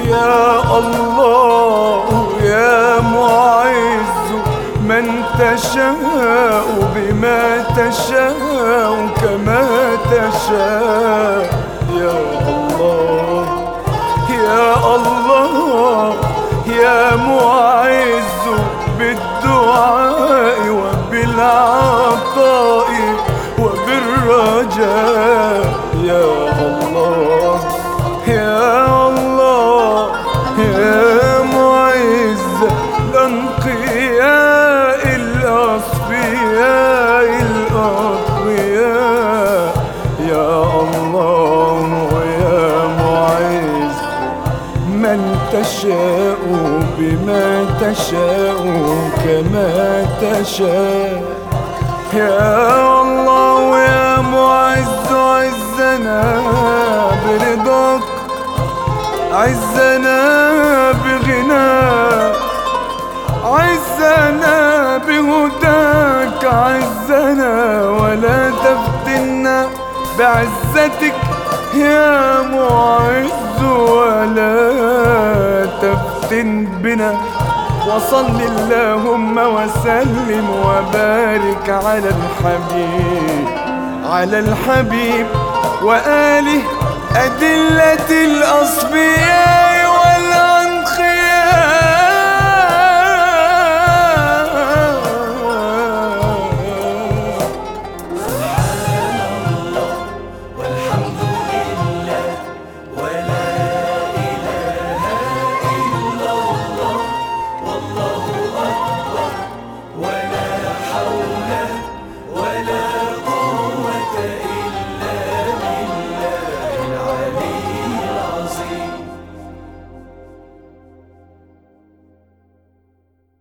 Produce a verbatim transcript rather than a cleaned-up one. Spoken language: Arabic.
يا الله يا معز من تشاء بما تشاء كما تشاء. يا الله يا الله يا معز بالدعاء وبالعطاء وبالرجاء. يا الله يا الله يا معز الأنقياء الأصفياء الأقوياء. يا الله يا معز من تشاء بما تشاء كما تشاء. يا الله يا معز عزنا برضاك، عزنا بغناك، عزنا بهداك، عزنا ولا تفتنا بعزتك يا معز ولا تفتن بنا. وصل اللهم وسلم وبارك على الحبيب على الحبيب وآله أدلة الأصفياء.